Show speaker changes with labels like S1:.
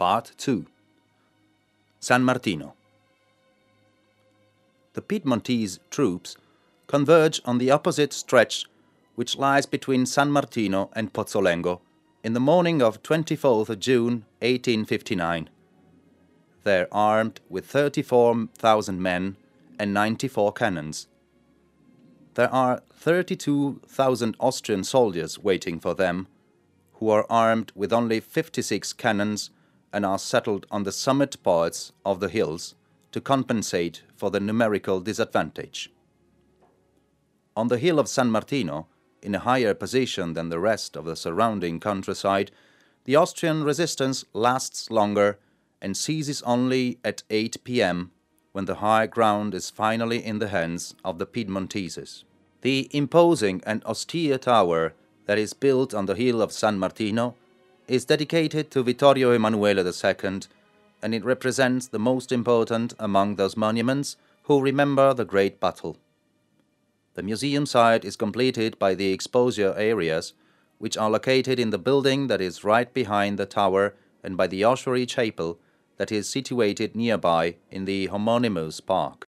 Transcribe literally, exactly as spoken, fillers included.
S1: Part two. San Martino. The Piedmontese troops converge on the opposite stretch which lies between San Martino and Pozzolengo in the morning of twenty-fourth of June eighteen fifty-nine. They're armed with thirty-four thousand men and ninety-four cannons. There are thirty-two thousand Austrian soldiers waiting for them, who are armed with only fifty-six cannons and are settled on the summit parts of the hills to compensate for the numerical disadvantage. On the hill of San Martino, in a higher position than the rest of the surrounding countryside, the Austrian resistance lasts longer and ceases only at eight p m, when the high ground is finally in the hands of the Piedmonteses. The imposing and austere tower that is built on the hill of San Martino is dedicated to Vittorio Emanuele the Second, and it represents the most important among those monuments who remember the great battle. The museum site is completed by the exposure areas, which are located in the building that is right behind the tower and by the ossuary chapel that is situated nearby in the homonymous park.